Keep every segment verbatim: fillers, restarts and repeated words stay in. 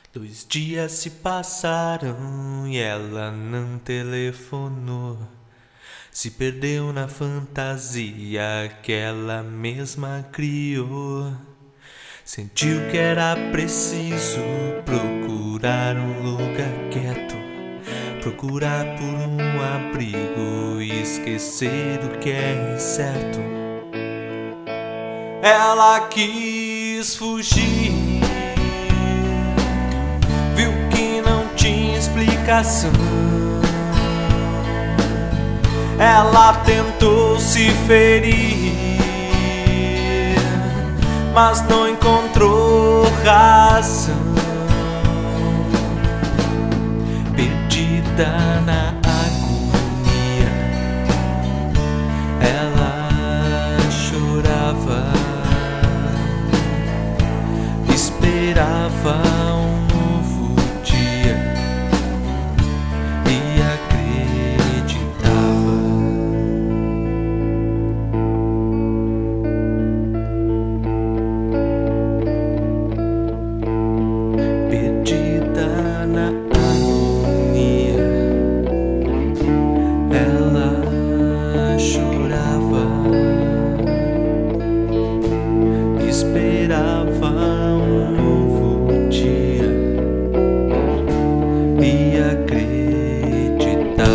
Dois dias se passaram e ela não telefonou. Se perdeu na fantasia que ela mesma criou. Sentiu que era preciso procurar um lugar quieto, procurar por um abrigo e esquecer o que é incerto. Ela quis fugir, viu que não tinha explicação. Ela tentou se ferir, mas não encontrou razão. Perdida na agonia, ela chorava, esperava um novo dia e acreditava. Perdida na agonia, ela chorava, esperava um novo dia e acreditava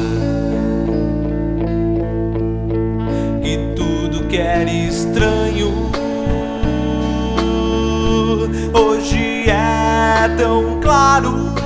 que tudo que era estranho hoje é tão claro.